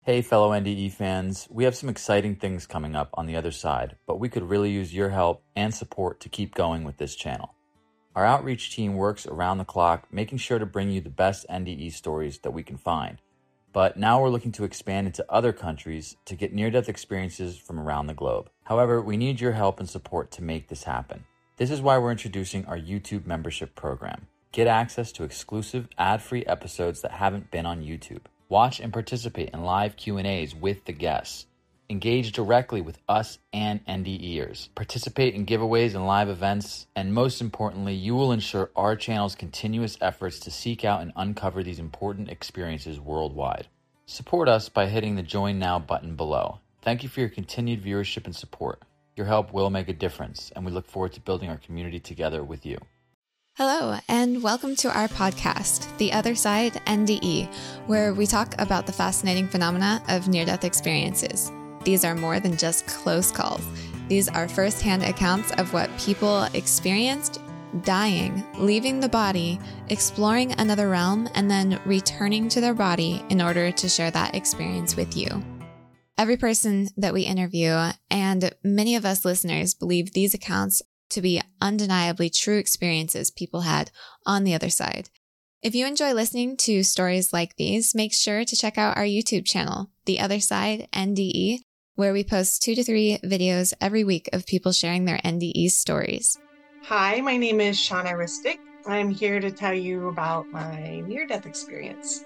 Hey, fellow NDE fans, we have some exciting things coming up on the other side, but we could really use your help and support to keep going with this channel. Our outreach team works around the clock, making sure to bring you the best NDE stories that we can find. But now we're looking to expand into other countries to get near-death experiences from around the globe. However, we need your help and support to make this happen. This is why we're introducing our YouTube membership program. Get access to exclusive ad-free episodes that haven't been on YouTube. Watch and participate in live Q&As with the guests. Engage directly with us and NDEers. Participate in giveaways and live events. And most importantly, you will ensure our channel's continuous efforts to seek out and uncover these important experiences worldwide. Support us by hitting the Join Now button below. Thank you for your continued viewership and support. Your help will make a difference, and we look forward to building our community together with you. Hello, and welcome to our podcast, The Other Side NDE, where we talk about the fascinating phenomena of near-death experiences. These are more than just close calls. These are firsthand accounts of what people experienced dying, leaving the body, exploring another realm, and then returning to their body in order to share that experience with you. Every person that we interview, and many of us listeners, believe these accounts to be undeniably true experiences people had on the other side. If you enjoy listening to stories like these, make sure to check out our YouTube channel, The Other Side NDE, where we post 2 to 3 videos every week of people sharing their NDE stories. Hi, my name is Shauna Ristic. I'm here to tell you about my near-death experience.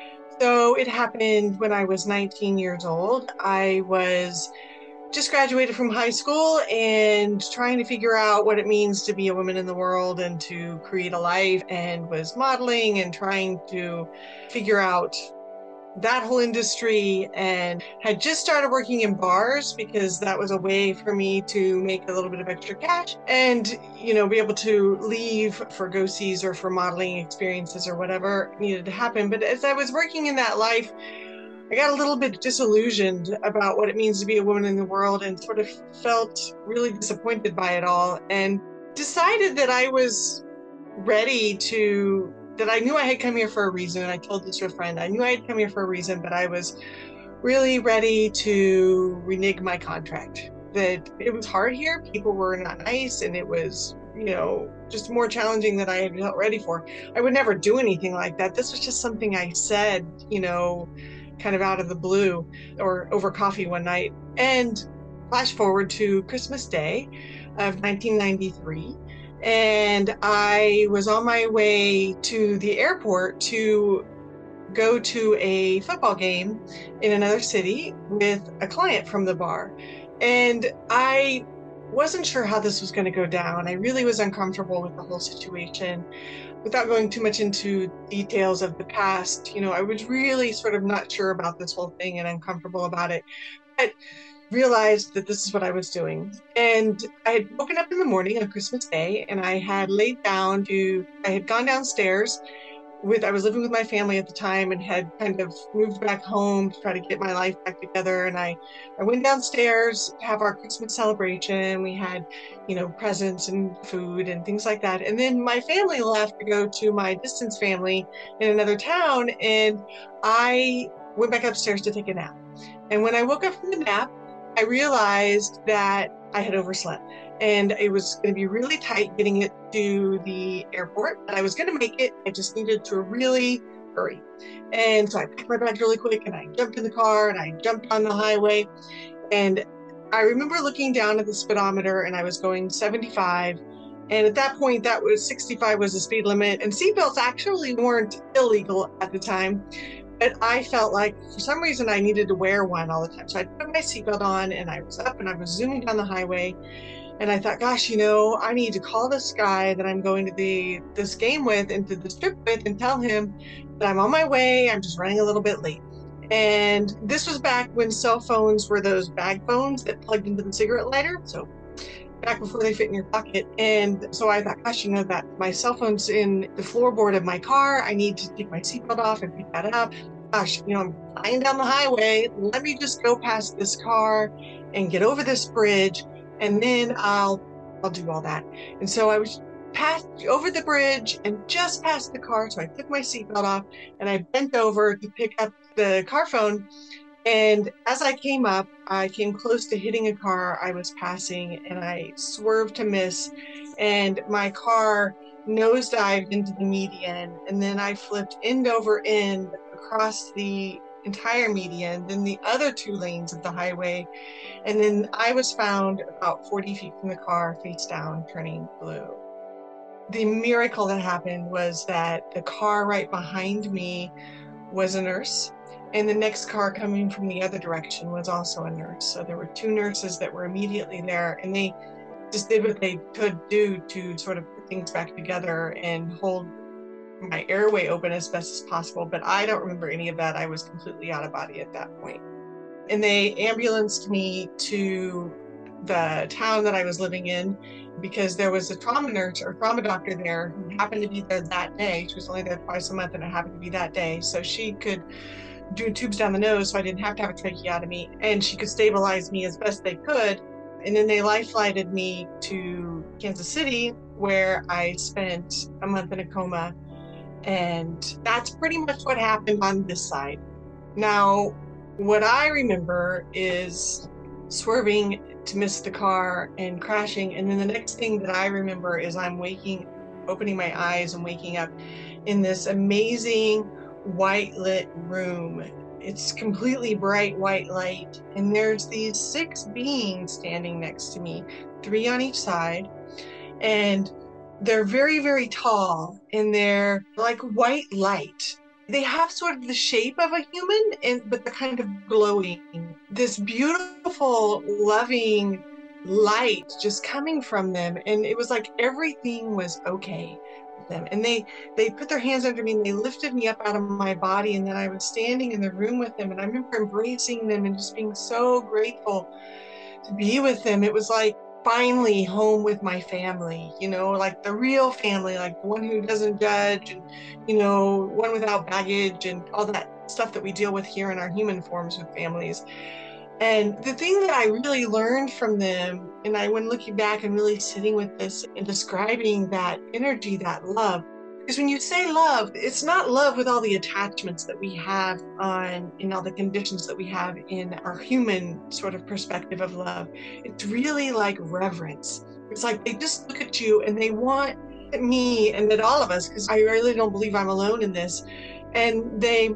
So it happened when I was 19 years old. I was just graduated from high school and trying to figure out what it means to be a woman in the world and to create a life, and was modeling and trying to figure out that whole industry, and had just started working in bars because that was a way for me to make a little bit of extra cash and, be able to leave for go-sees or for modeling experiences or whatever needed to happen. But as I was working in that life, I got a little bit disillusioned about what it means to be a woman in the world and sort of felt really disappointed by it all, and decided that I was ready that I knew I had come here for a reason. And I told this to a friend, I knew I had come here for a reason, but I was really ready to renege my contract. That it was hard here, people were not nice, and it was, just more challenging than I had felt ready for. I would never do anything like that. This was just something I said, kind of out of the blue or over coffee one night. And flash forward to Christmas Day of 1993. And I was on my way to the airport to go to a football game in another city with a client from the bar. And I wasn't sure how this was going to go down. I really was uncomfortable with the whole situation. Without going too much into details of the past, I was really sort of not sure about this whole thing and uncomfortable about it. But realized that this is what I was doing. And I had woken up in the morning on Christmas Day, and I had I had gone downstairs I was living with my family at the time and had kind of moved back home to try to get my life back together. And I went downstairs to have our Christmas celebration. We had, presents and food and things like that. And then my family left to go to my distance family in another town. And I went back upstairs to take a nap. And when I woke up from the nap, I realized that I had overslept, and it was going to be really tight getting it to the airport, but I was going to make it. I just needed to really hurry. And so I packed my bags really quick, and I jumped in the car, and I jumped on the highway. And I remember looking down at the speedometer, and I was going 75. And at that point, 65 was the speed limit, and seatbelts actually weren't illegal at the time. But I felt like for some reason I needed to wear one all the time. So I put my seatbelt on, and I was up and I was zooming down the highway. And I thought, gosh, I need to call this guy that I'm going to this game with and to this trip with and tell him that I'm on my way. I'm just running a little bit late. And this was back when cell phones were those bag phones that plugged into the cigarette lighter. So back before they fit in your pocket. And so I thought, gosh, that my cell phone's in the floorboard of my car. I need to take my seatbelt off and pick that up. Gosh, I'm flying down the highway. Let me just go past this car and get over this bridge, and then I'll do all that. And so I was passed over the bridge and just past the car. So I took my seatbelt off and I bent over to pick up the car phone. And as I came up, I came close to hitting a car I was passing, and I swerved to miss, and my car nosedived into the median, and then I flipped end over end across the entire median, then the other two lanes of the highway, and then I was found about 40 feet from the car, face down, turning blue. The miracle that happened was that the car right behind me was a nurse, and the next car coming from the other direction was also a nurse. So there were two nurses that were immediately there, and they just did what they could do to sort of put things back together and hold my airway open as best as possible. But I don't remember any of that. I was completely out of body at that point. And they ambulanced me to the town that I was living in because there was a trauma nurse or trauma doctor there who happened to be there that day. She was only there twice a month, and it happened to be that day. So she could do tubes down the nose, so I didn't have to have a tracheotomy, and she could stabilize me as best they could. And then they life-flighted me to Kansas City, where I spent a month in a coma. And that's pretty much what happened on this side. Now, what I remember is swerving to miss the car and crashing. And then the next thing that I remember is I'm opening my eyes and waking up in this amazing white lit room. It's completely bright white light. And there's these 6 beings standing next to me, 3 on each side. And they're very, very tall, and they're like white light. They have sort of the shape of a human, but they're kind of glowing. This beautiful, loving light just coming from them. And it was like everything was okay with them. And they put their hands under me and they lifted me up out of my body. And then I was standing in the room with them. And I remember embracing them and just being so grateful to be with them. It was like finally home with my family, like the real family, like the one who doesn't judge, and, one without baggage and all that stuff that we deal with here in our human forms with families. And the thing that I really learned from them, and when looking back and really sitting with this and describing that energy, that love, because when you say love, it's not love with all the attachments that we have in all the conditions that we have in our human sort of perspective of love. It's really like reverence. It's like they just look at you and they want me and at all of us, because I really don't believe I'm alone in this. And they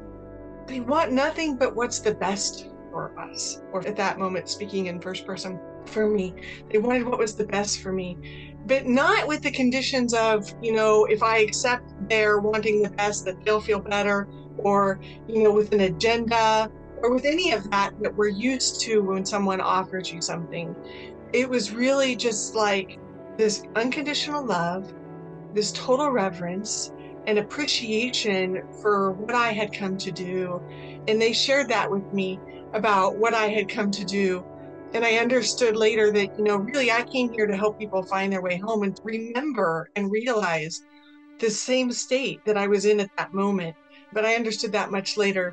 want nothing but what's the best for us. Or at that moment, speaking in first person, for me, they wanted what was the best for me. But not with the conditions of, if I accept their wanting the best, that they'll feel better, or, with an agenda, or with any of that we're used to when someone offers you something. It was really just like this unconditional love, this total reverence, and appreciation for what I had come to do. And they shared that with me about what I had come to do. And I understood later that, really I came here to help people find their way home and remember and realize the same state that I was in at that moment. But I understood that much later.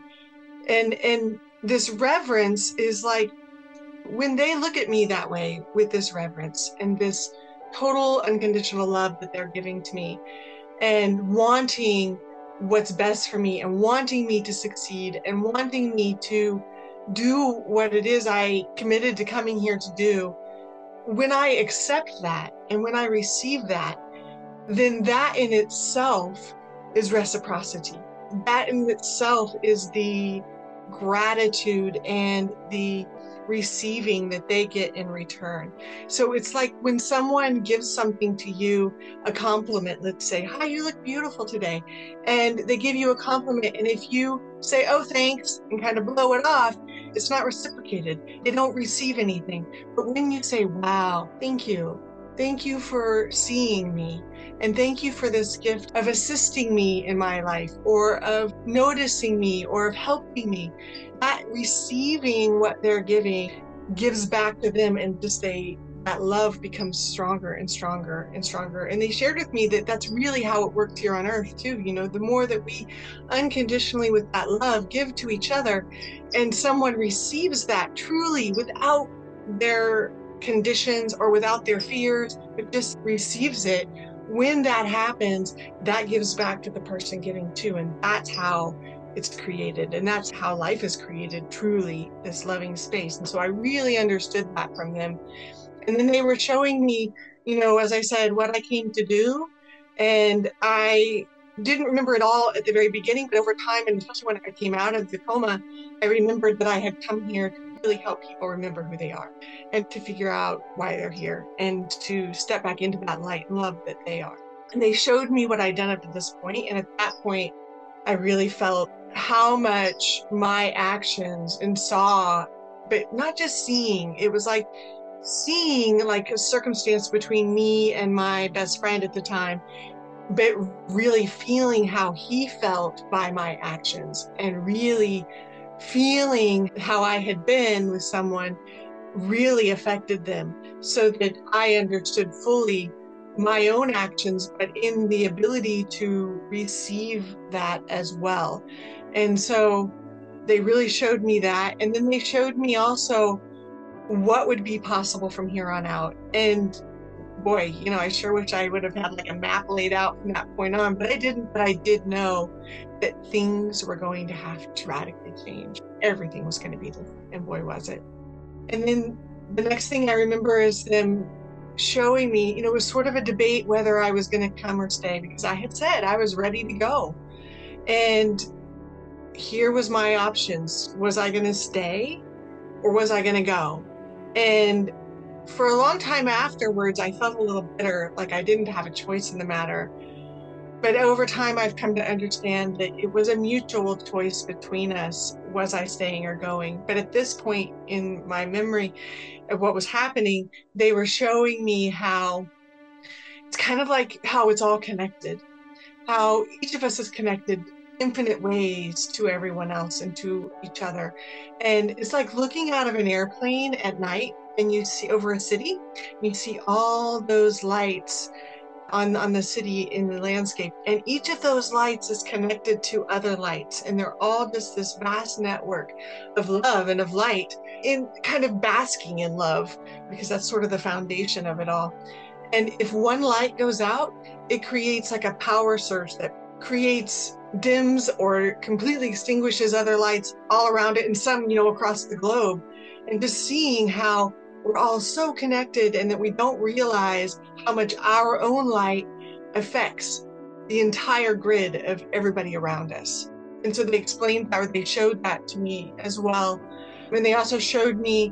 And this reverence is like, when they look at me that way with this reverence and this total unconditional love that they're giving to me and wanting what's best for me and wanting me to succeed and wanting me to do what it is I committed to coming here to do, when I accept that and when I receive that, then that in itself is reciprocity. That in itself is the gratitude and the receiving that they get in return. So it's like when someone gives something to you, a compliment, let's say, "Hi, you look beautiful today." And they give you a compliment. And if you say, "Oh, thanks," and kind of blow it off, it's not reciprocated. They don't receive anything. But when you say, "Wow, thank you. Thank you for seeing me. And thank you for this gift of assisting me in my life, or of noticing me, or of helping me," that receiving what they're giving gives back to them, and just that love becomes stronger and stronger and stronger. And they shared with me that that's really how it works here on earth too. The more that we unconditionally with that love give to each other, and someone receives that truly without their conditions or without their fears, but just receives it, when that happens, that gives back to the person giving too. And that's how it's created. And that's how life is created, truly, this loving space. And so I really understood that from them. And then they were showing me, as I said, what I came to do. And I didn't remember it all at the very beginning, but over time, and especially when I came out of the coma, I remembered that I had come here to really help people remember who they are and to figure out why they're here and to step back into that light and love that they are. And they showed me what I'd done up to this point. And at that point, I really felt how much my actions and saw, but not just seeing, it was like seeing like a circumstance between me and my best friend at the time, but really feeling how he felt by my actions and really feeling how I had been with someone really affected them, so that I understood fully my own actions, but in the ability to receive that as well. And so they really showed me that. And then they showed me also what would be possible from here on out. And boy, I sure wish I would have had like a map laid out from that point on, but I didn't. But I did know that things were going to have to radically change. Everything was going to be different, and boy, was it. And then the next thing I remember is them showing me, it was sort of a debate whether I was going to come or stay, because I had said I was ready to go. And here was my options. Was I going to stay or was I going to go? And for a long time afterwards, I felt a little bitter, like I didn't have a choice in the matter. But over time, I've come to understand that it was a mutual choice between us. Was I staying or going? But at this point in my memory of what was happening, they were showing me how it's kind of like how it's all connected, how each of us is connected infinite ways to everyone else and to each other. And it's like looking out of an airplane at night and you see over a city, you see all those lights on the city in the landscape. And each of those lights is connected to other lights. And they're all just this vast network of love and of light, in kind of basking in love, because that's sort of the foundation of it all. And if one light goes out, it creates like a power surge that creates dims or completely extinguishes other lights all around it, and some, across the globe. And just seeing how we're all so connected and that we don't realize how much our own light affects the entire grid of everybody around us. And so they explained how they showed that to me as well. And they also showed me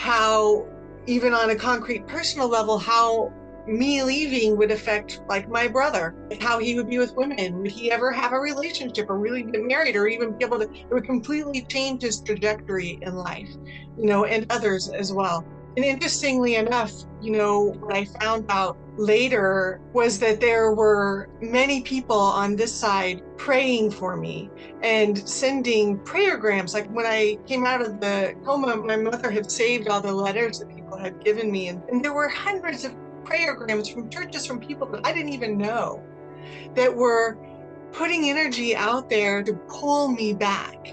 how, even on a concrete personal level, how me leaving would affect like my brother, how he would be with women. Would he ever have a relationship or really get married or even be able to, it would completely change his trajectory in life, and others as well. And interestingly enough, what I found out later was that there were many people on this side praying for me and sending prayergrams. Like when I came out of the coma, my mother had saved all the letters that people had given me. And there were hundreds of prayergrams from churches, from people that I didn't even know, that were putting energy out there to pull me back.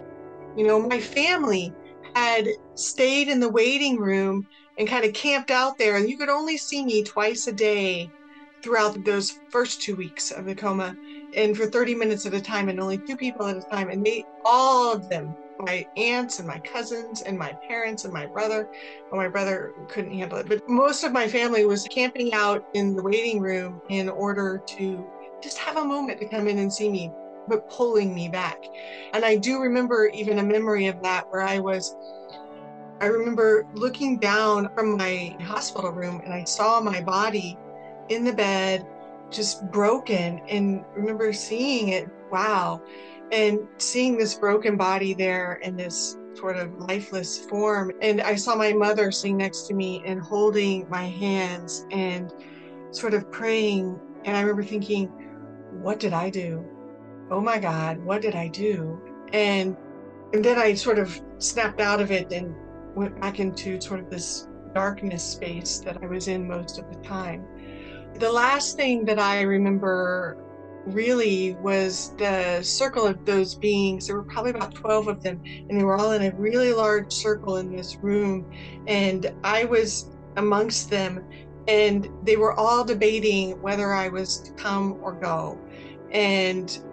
My family had stayed in the waiting room and kind of camped out there, and you could only see me twice a day throughout those first 2 weeks of the coma, and for 30 minutes at a time, and only 2 people at a time. And all of them, my aunts and my cousins and my parents and my brother. Well, my brother couldn't handle it, but most of my family was camping out in the waiting room in order to just have a moment to come in and see me, but pulling me back. And I do remember even a memory of that where I remember looking down from my hospital room and I saw my body in the bed, just broken, and remember seeing it, wow, and seeing this broken body there in this sort of lifeless form. And I saw my mother sitting next to me and holding my hands and sort of praying. And I remember thinking, what did I do? Oh my God, what did I do? And then I sort of snapped out of it and went back into sort of this darkness space that I was in most of the time. The last thing that I remember really was the circle of those beings. There were probably about 12 of them, and they were all in a really large circle in this room. And I was amongst them, and they were all debating whether I was to come or go. And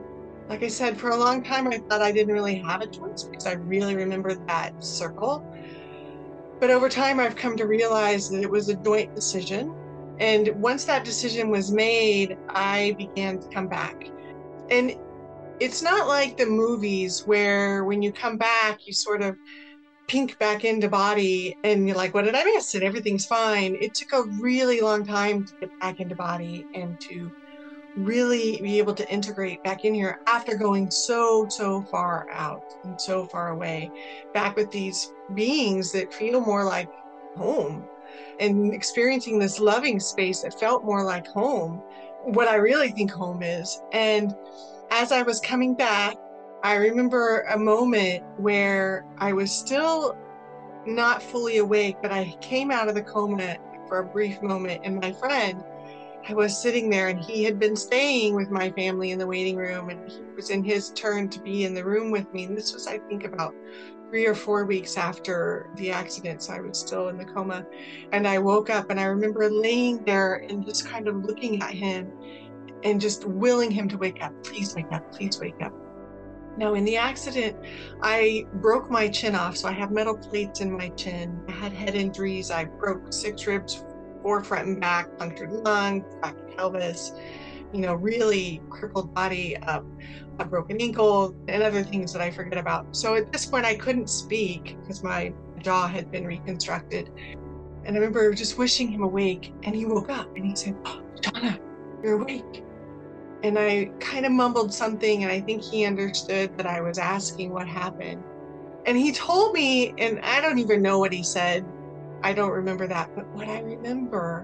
Like I said, for a long time, I thought I didn't really have a choice because I really remembered that circle. But over time, I've come to realize that it was a joint decision. And once that decision was made, I began to come back. And it's not like the movies where when you come back, you sort of pink back into body and you're like, what did I miss? And everything's fine. It took a really long time to get back into body and to really be able to integrate back in here after going so far out and so far away, back with these beings that feel more like home and experiencing this loving space that felt more like home, what I really think home is. And as I was coming back, I remember a moment where I was still not fully awake, but I came out of the coma for a brief moment, and my friend, I was sitting there and he had been staying with my family in the waiting room, and he was in his turn to be in the room with me. And this was, I think, about 3 or 4 weeks after the accident. So I was still in the coma, and I woke up and I remember laying there and just kind of looking at him and just willing him to wake up. Please wake up, please wake up. Now, in the accident, I broke my chin off. So I have metal plates in my chin. I had head injuries. I broke 6 ribs, 4 front and back, punctured lung, cracked pelvis, really crippled body, a broken ankle, and other things that I forget about. So at this point, I couldn't speak because my jaw had been reconstructed. And I remember just wishing him awake, and he woke up and he said, "Oh, Donna, you're awake." And I kind of mumbled something, and I think he understood that I was asking what happened. And he told me, and I don't even know what he said. I don't remember that. But what I remember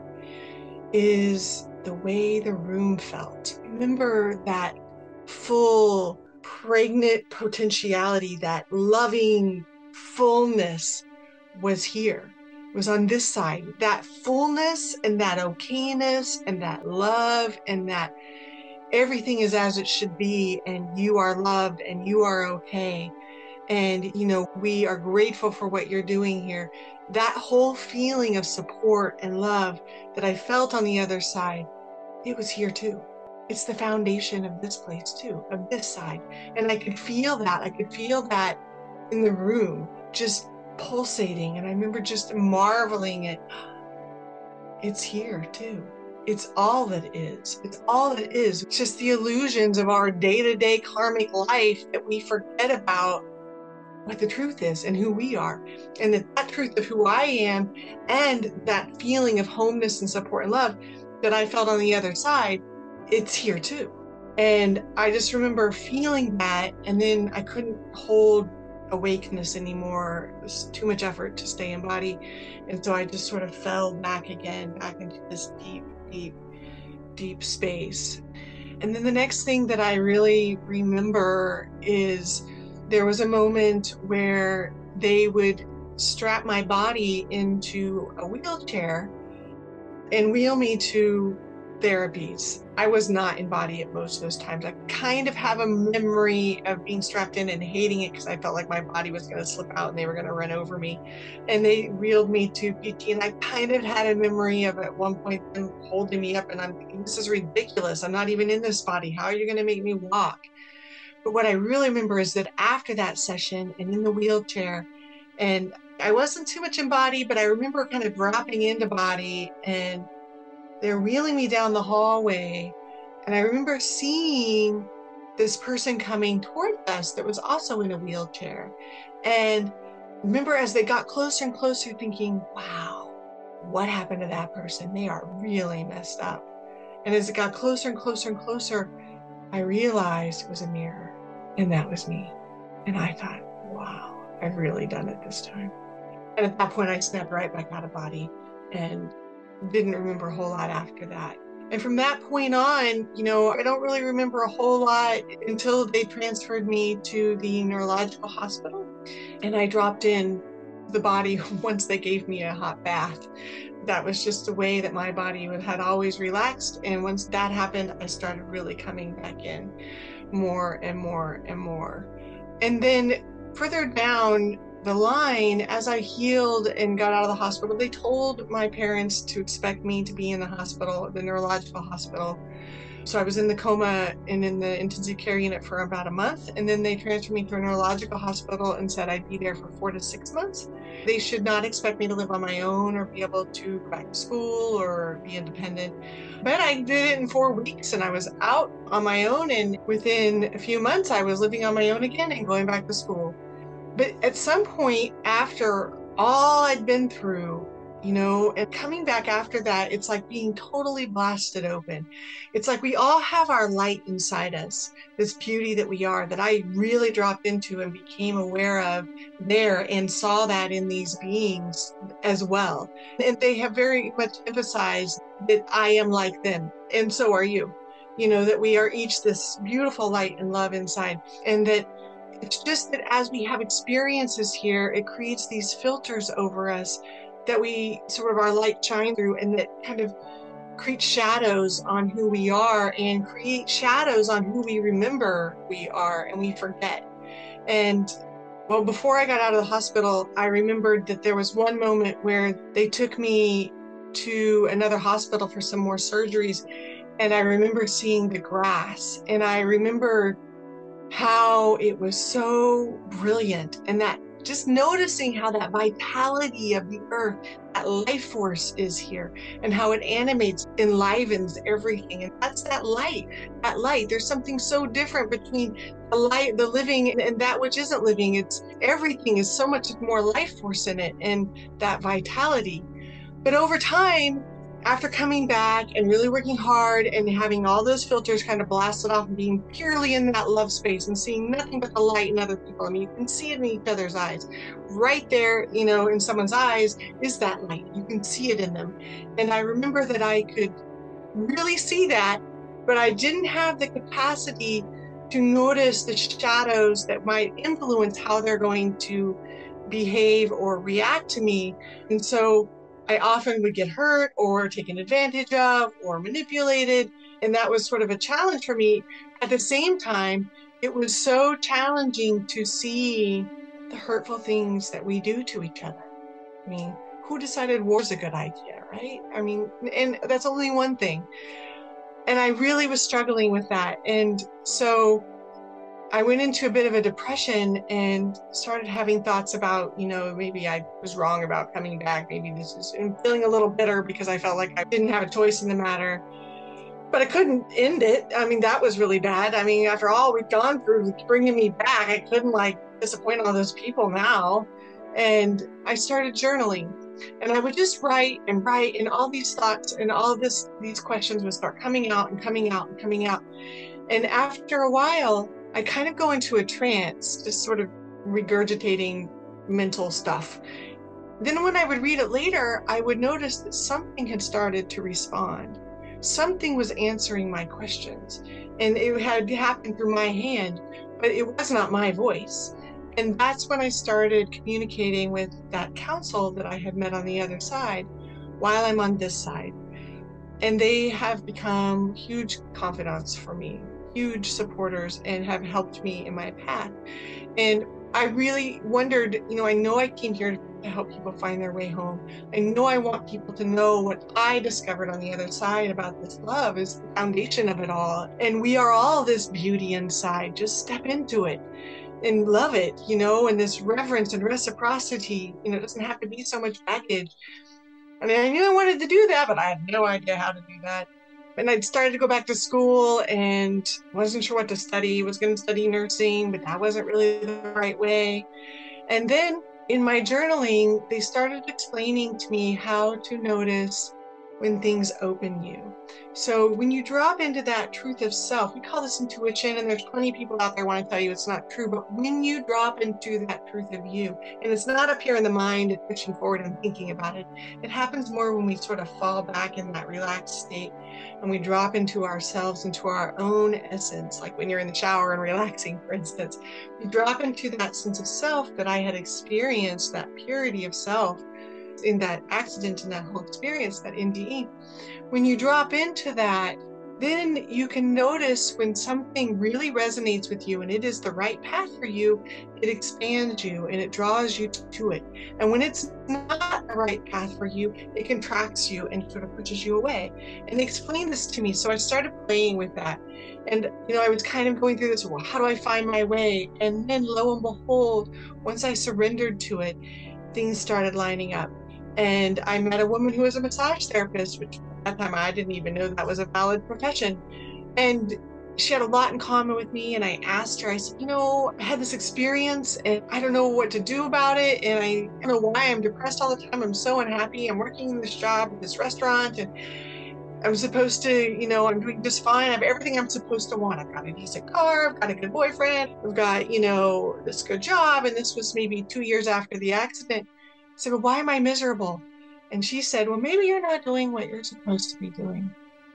is the way the room felt. I remember that full, pregnant potentiality, that loving fullness was here. It was on this side. That fullness and that okayness and that love and that everything is as it should be, and you are loved and you are okay. And, we are grateful for what you're doing here. That whole feeling of support and love that I felt on the other side, it was here too. It's the foundation of this place too, of this side. And I could feel that. I could feel that in the room, just pulsating. And I remember just marveling at, it's here too. It's all that is. It's all that is. It's just the illusions of our day-to-day karmic life that we forget about what the truth is and who we are. And that truth of who I am and that feeling of homeness and support and love that I felt on the other side, it's here too. And I just remember feeling that, and then I couldn't hold awakeness anymore. It was too much effort to stay in body. And so I just sort of fell back again, back into this deep space. And then the next thing that I really remember is there was a moment where they would strap my body into a wheelchair and wheel me to therapies. I was not in body at most of those times. I kind of have a memory of being strapped in and hating it because I felt like my body was going to slip out and they were going to run over me. And they wheeled me to PT, and I kind of had a memory of at one point them holding me up, and I'm thinking, this is ridiculous. I'm not even in this body. How are you going to make me walk? But what I really remember is that after that session and in the wheelchair, and I wasn't too much in body, but I remember kind of dropping into body, and they're wheeling me down the hallway. And I remember seeing this person coming towards us that was also in a wheelchair. And remember as they got closer and closer thinking, wow, what happened to that person? They are really messed up. And as it got closer and closer and closer, I realized it was a mirror, and that was me. And I thought, wow, I've really done it this time. And at that point, I snapped right back out of body and didn't remember a whole lot after that. And from that point on, I don't really remember a whole lot until they transferred me to the neurological hospital. And I dropped in the body once they gave me a hot bath. That was just the way that my body had always relaxed. And once that happened, I started really coming back in more and more and more. And then further down the line, as I healed and got out of the hospital, they told my parents to expect me to be in the hospital, the neurological hospital, So I was in the coma and in the intensive care unit for about a month. And then they transferred me to a neurological hospital and said I'd be there for 4 to 6 months. They should not expect me to live on my own or be able to go back to school or be independent. But I did it in 4 weeks and I was out on my own. And within a few months, I was living on my own again and going back to school. But at some point, after all I'd been through, and coming back after that, it's like being totally blasted open. It's like we all have our light inside us, this beauty that we are, that I really dropped into and became aware of there and saw that in these beings as well. And they have very much emphasized that I am like them, and so are you. That we are each this beautiful light and love inside, and that it's just that as we have experiences here, it creates these filters over us that we sort of our light shine through, and that kind of create shadows on who we are and create shadows on who we remember we are and we forget. And well, before I got out of the hospital, I remembered that there was one moment where they took me to another hospital for some more surgeries. And I remember seeing the grass, and I remember how it was so brilliant, and that just noticing how that vitality of the earth, that life force is here, and how it animates, enlivens everything. And that's that light. There's something so different between the light, the living, and that which isn't living. It's everything is so much more life force in it, and that vitality. But over time, after coming back and really working hard and having all those filters kind of blasted off and being purely in that love space and seeing nothing but the light in other people. I mean, you can see it in each other's eyes. Right there, in someone's eyes is that light. You can see it in them. And I remember that I could really see that, but I didn't have the capacity to notice the shadows that might influence how they're going to behave or react to me. And so I often would get hurt or taken advantage of or manipulated. And that was sort of a challenge for me. At the same time, it was so challenging to see the hurtful things that we do to each other. I mean, who decided war's a good idea, right? I mean, and that's only one thing. And I really was struggling with that. And so I went into a bit of a depression and started having thoughts about, maybe I was wrong about coming back. Maybe I'm feeling a little bitter because I felt like I didn't have a choice in the matter, but I couldn't end it. I mean, that was really bad. I mean, after all we'd gone through bringing me back, I couldn't disappoint all those people now. And I started journaling, and I would just write, and all these thoughts and all these questions would start coming out and coming out and coming out. And after a while, I kind of go into a trance, just sort of regurgitating mental stuff. Then when I would read it later, I would notice that something had started to respond. Something was answering my questions, and it had happened through my hand, but it was not my voice. And that's when I started communicating with that council that I had met on the other side while I'm on this side. And they have become huge confidants for me, huge supporters, and have helped me in my path. And I really wondered, I know I came here to help people find their way home. I know I want people to know what I discovered on the other side about this love is the foundation of it all. And we are all this beauty inside. Just step into it and love it, and this reverence and reciprocity. It doesn't have to be so much baggage. I mean, I knew I wanted to do that, but I had no idea how to do that. And I'd started to go back to school and wasn't sure what to study. Was going to study nursing, but that wasn't really the right way. And then in my journaling, they started explaining to me how to notice when things open you. So when you drop into that truth of self, we call this intuition, and there's plenty of people out there want to tell you it's not true, but when you drop into that truth of you, and it's not up here in the mind and pushing forward and thinking about it, it happens more when we sort of fall back in that relaxed state and we drop into ourselves, into our own essence, like when you're in the shower and relaxing, for instance. You drop into that sense of self that I had experienced, that purity of self, in that accident and that whole experience, that NDE. When you drop into that, then you can notice when something really resonates with you and it is the right path for you, it expands you and it draws you to it. And when it's not the right path for you, it contracts you and sort of pushes you away. And they explained this to me. So I started playing with that. And, I was kind of going through this, well, how do I find my way? And then lo and behold, once I surrendered to it, things started lining up. And I met a woman who was a massage therapist, which at that time I didn't even know that was a valid profession. And she had a lot in common with me. And I asked her, I said, I had this experience and I don't know what to do about it. And I don't know why I'm depressed all the time. I'm so unhappy. I'm working in this job at this restaurant and I'm supposed to, I'm doing just fine. I have everything I'm supposed to want. I've got a decent car. I've got a good boyfriend. I've got, this good job. And this was maybe 2 years after the accident. I said, well, why am I miserable? And she said, well, maybe you're not doing what you're supposed to be doing.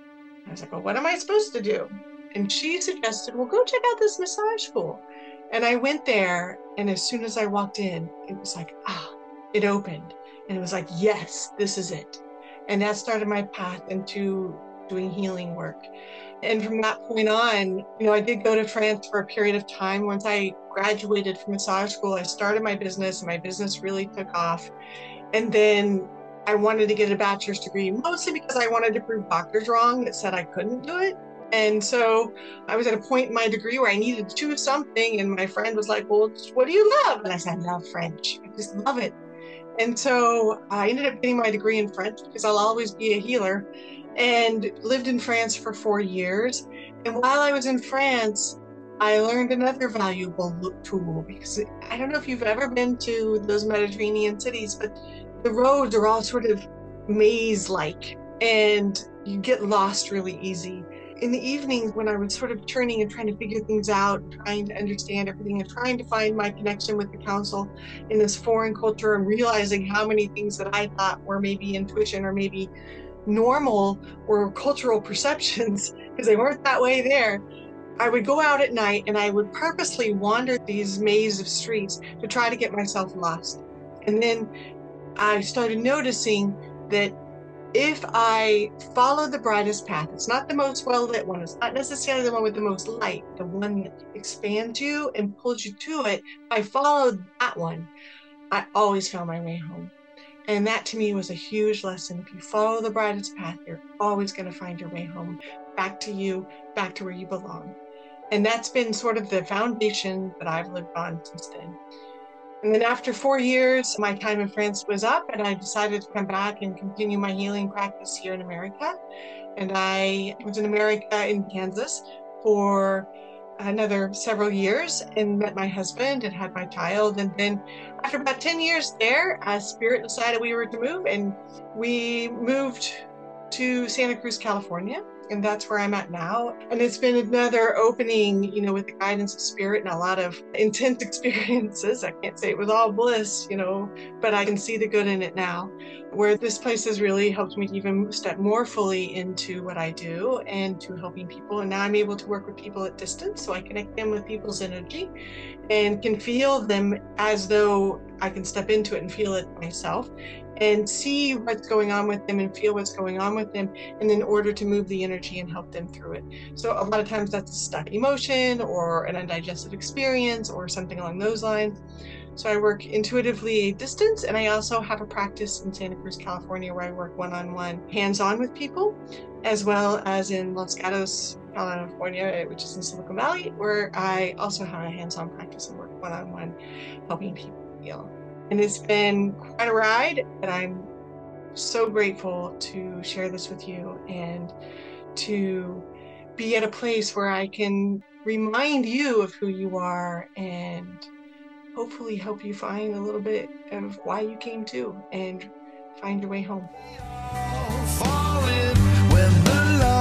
I was like, well, what am I supposed to do? And she suggested, well, go check out this massage school. And I went there. And as soon as I walked in, it was like, it opened. And it was like, yes, this is it. And that started my path into doing healing work. And from that point on, I did go to France for a period of time. Once I graduated from massage school, I started my business and my business really took off. And then I wanted to get a bachelor's degree, mostly because I wanted to prove doctors wrong that said I couldn't do it. And so I was at a point in my degree where I needed to choose something. And my friend was like, well, what do you love? And I said, I love French. I just love it. And so I ended up getting my degree in French because I'll always be a healer, and lived in France for 4 years. And while I was in France, I learned another valuable tool, because I don't know if you've ever been to those Mediterranean cities, but the roads are all sort of maze-like and you get lost really easy. In the evenings, when I was sort of turning and trying to figure things out, trying to understand everything and trying to find my connection with the council in this foreign culture, and realizing how many things that I thought were maybe intuition or maybe normal or cultural perceptions, because they weren't that way there, I would go out at night and I would purposely wander these maze of streets to try to get myself lost. And then I started noticing that if I follow the brightest path, it's not the most well-lit one, it's not necessarily the one with the most light, the one that expands you and pulls you to it, if I followed that one, I always found my way home. And that to me was a huge lesson. If you follow the brightest path, you're always going to find your way home, back to you, back to where you belong. And that's been sort of the foundation that I've lived on since then. And then after 4 years, my time in France was up and I decided to come back and continue my healing practice here in America. And I was in America in Kansas for another several years and met my husband and had my child. And then after about 10 years there, Spirit decided we were to move, and we moved to Santa Cruz, California. And that's where I'm at now. And it's been another opening, with the guidance of Spirit and a lot of intense experiences. I can't say it was all bliss, but I can see the good in it now, where this place has really helped me to even step more fully into what I do and to helping people. And now I'm able to work with people at distance. So I connect them with people's energy and can feel them as though I can step into it and feel it myself, and see what's going on with them and feel what's going on with them, and in order to move the energy and help them through it. So a lot of times that's a stuck emotion or an undigested experience or something along those lines. So I work intuitively at distance, and I also have a practice in Santa Cruz, California, where I work one-on-one, hands-on with people, as well as in Los Gatos, California, which is in Silicon Valley, where I also have a hands-on practice and work one-on-one, helping people heal. And it's been quite a ride, but I'm so grateful to share this with you and to be at a place where I can remind you of who you are and hopefully help you find a little bit of why you came to and find your way home. Falling when the